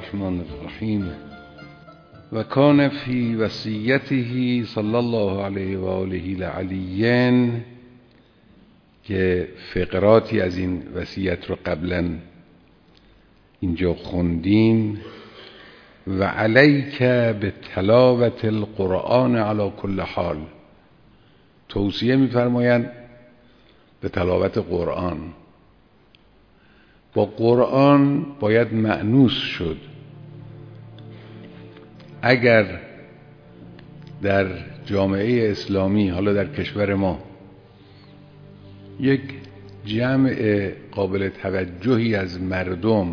الرحمن الرحیم و کان فی وصیته صلی الله علیه و آله العلیین، که فقراتی از این وصیت رو قبلا اینجا خوندیم. و علیک به تلاوت القرآن علی کل حال، توصیه می‌فرمایند به تلاوت قرآن. با قرآن باید مأنوس شد. اگر در جامعه اسلامی، حالا در کشور ما، یک جمع قابل توجهی از مردم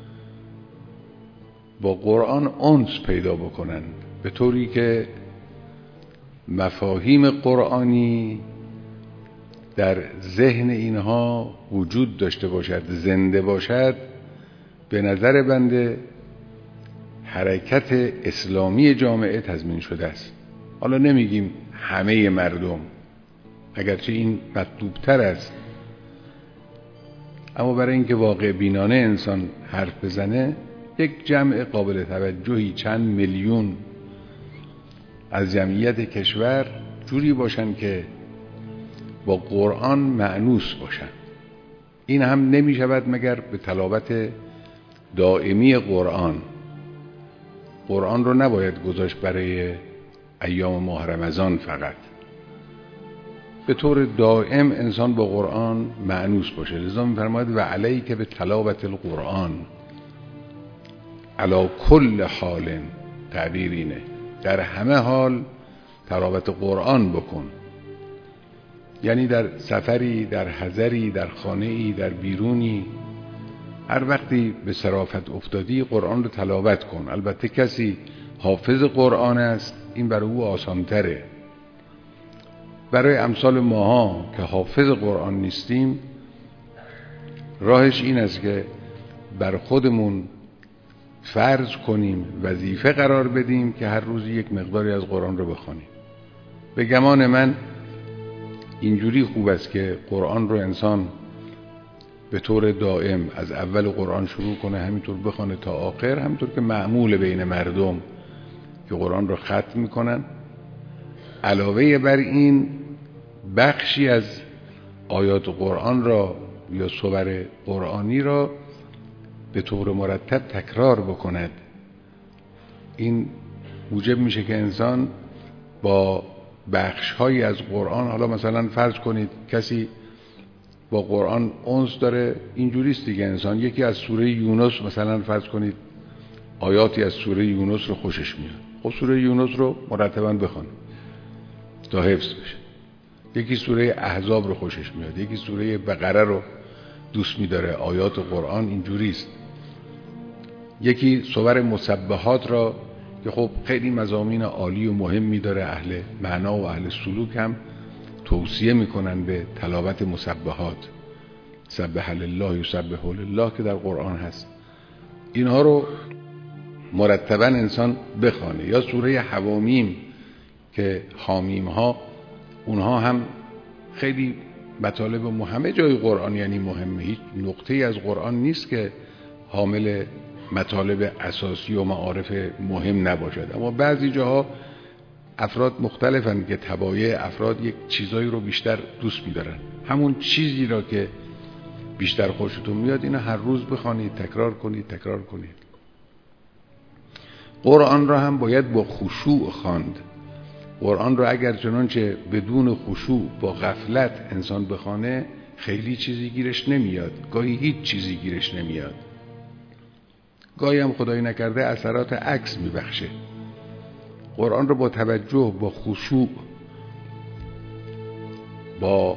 با قرآن انس پیدا بکنند، به طوری که مفاهیم قرآنی در ذهن اینها وجود داشته باشد، زنده باشد، به نظر بنده حرکت اسلامی جامعه تضمین شده است. حالا نمیگیم همه مردم، اگرچه این مطلوب‌تر است، اما برای اینکه واقع بینانه انسان حرف بزنه، یک جمع قابل توجهی، چند میلیون از جمعیت کشور جوری باشن که با قرآن مأنوس باشن. این هم نمی شود مگر به تلاوت دائمی قرآن. قرآن رو نباید گذاشت برای ایام ماه رمضان فقط، به طور دائم انسان با قرآن مأنوس باشه. لذا می‌فرماید و علیک به تلاوت القرآن علی کل حال، تعبیر اینه، در همه حال تلاوت قرآن بکن. یعنی در سفری، در حضری، در خانه‌ای، در بیرونی، هر وقتی به صرافت افتادی قرآن رو تلاوت کن. البته کسی حافظ قرآن است، این برای او آسان‌تره. برای امثال ماها که حافظ قرآن نیستیم، راهش این است که بر خودمون فرض کنیم، وظیفه قرار بدیم که هر روز یک مقداری از قرآن رو بخونیم. به گمان من اینجوری خوب است که قرآن رو انسان به طور دائم از اول قرآن شروع کنه، همینطور بخونه تا آخر، همینطور که معمول بین مردم که قرآن رو ختم میکنن. علاوه بر این بخشی از آیات قرآن را یا سور قرآنی را به طور مرتب تکرار بکند. این موجب میشه که انسان با بخش‌هایی از قرآن، حالا مثلا فرض کنید کسی با قرآن انس داره، اینجوریست دیگه، انسان یکی از سوره یونس مثلا فرض کنید آیاتی از سوره یونس رو خوشش میاد، خب سوره یونس رو مرتباً بخونه تا حفظ بشه. یکی سوره احزاب رو خوشش میاد، یکی سوره بقره رو دوست می‌داره. آیات قرآن اینجوریست. یکی سور مسبحات را که خب خیلی مضامین عالی و مهمی داره، اهل معنا و اهل سلوک هم توصیه میکنن به تلاوت مسبحات، سبح لله یسبح لله که در قرآن هست. اینها رو مرتباً انسان بخوانه. یا سوره حوامیم که حامیم ها، اونها هم خیلی مطالب همه جای قرآن یعنی مهمه. هیچ نقطه از قرآن نیست که حامل مطالب اساسی و معارف مهم نباشد، اما بعضی جاها افراد مختلفن که طبایع افراد یک چیزایی رو بیشتر دوست می‌دارن. همون چیزی را که بیشتر خوشتون میاد اینو هر روز بخوانید، تکرار کنید. قرآن را هم باید با خشوع خواند. قرآن را اگر چنانچه بدون خشوع با غفلت انسان بخوانه، خیلی چیزی گیرش نمیاد، گاهی هیچ چیزی گیرش نمیاد، گاهی هم خدایی نکرده اثرات عکس میبخشه. قرآن رو با توجه، با خشوع، با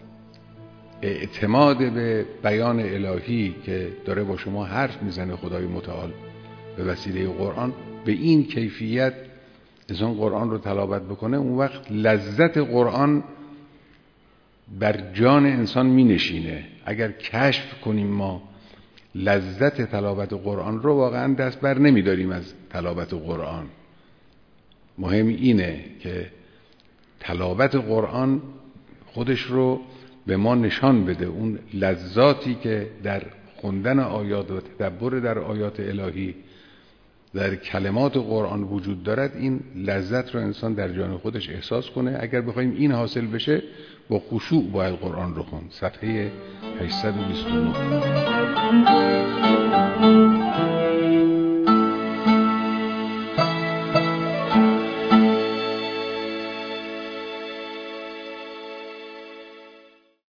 اعتماد به بیان الهی که داره با شما حرف میزنه خدای متعال به وسیله قرآن، به این کیفیت انسان قرآن رو تلاوت بکنه، اون وقت لذت قرآن بر جان انسان می نشینه. اگر کشف کنیم ما لذت تلاوت قرآن رو، واقعا دست بر نمی داریم از تلاوت قرآن. مهم اینه که تلاوت قرآن خودش رو به ما نشان بده، اون لذاتی که در خوندن آیات و تدبر در آیات الهی در کلمات قرآن وجود دارد، این لذت رو انسان در جان خودش احساس کنه. اگر بخوایم این حاصل بشه با خشوع باید قرآن رو خوند. صفحه 829.